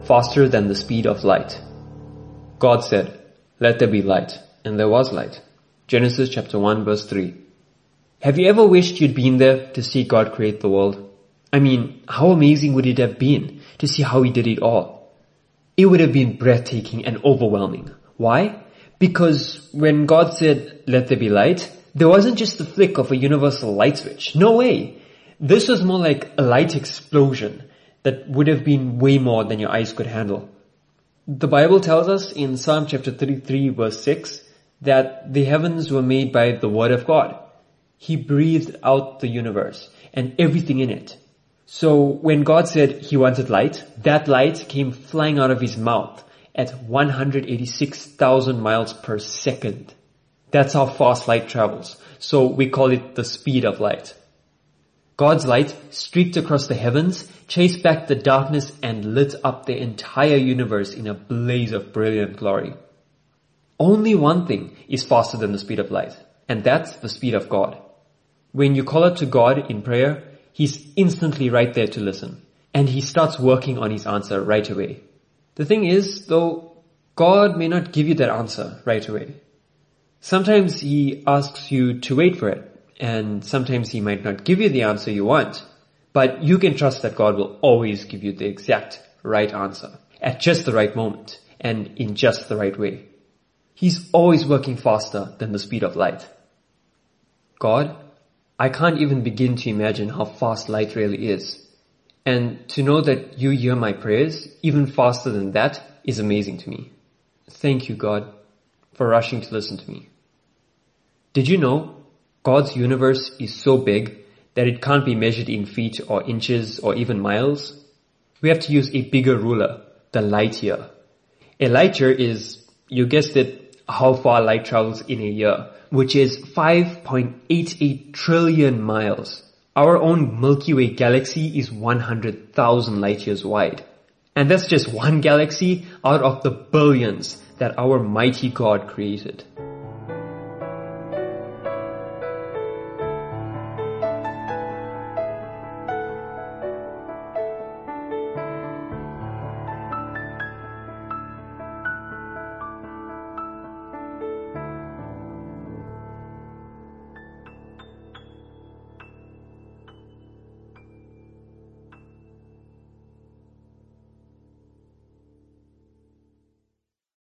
faster than the speed of light. God said, "Let there be light," and there was light. Genesis chapter 1 verse 3. Have you ever wished you'd been there to see God create the world? I mean, how amazing would it have been to see how He did it all? It would have been breathtaking and overwhelming. Why? Because when God said, "Let there be light," there wasn't just the flick of a universal light switch. No way. This was more like a light explosion that would have been way more than your eyes could handle. The Bible tells us in Psalm chapter 33 verse 6 that the heavens were made by the word of God. He breathed out the universe and everything in it. So when God said He wanted light, that light came flying out of His mouth at 186,000 miles per second. That's how fast light travels. So we call it the speed of light. God's light streaked across the heavens, chased back the darkness, and lit up the entire universe in a blaze of brilliant glory. Only one thing is faster than the speed of light, and that's the speed of God. When you call out to God in prayer, He's instantly right there to listen, and He starts working on His answer right away. The thing is, though, God may not give you that answer right away. Sometimes He asks you to wait for it, and sometimes He might not give you the answer you want. But you can trust that God will always give you the exact right answer, at just the right moment, and in just the right way. He's always working faster than the speed of light. God, I can't even begin to imagine how fast light really is. And to know that You hear my prayers even faster than that is amazing to me. Thank You, God, for rushing to listen to me. Did you know God's universe is so big that it can't be measured in feet or inches or even miles? We have to use a bigger ruler, the light year. A light year is, you guessed it, how far light travels in a year, which is 5.88 trillion miles. Our own Milky Way galaxy is 100,000 light years wide. And that's just one galaxy out of the billions that our mighty God created.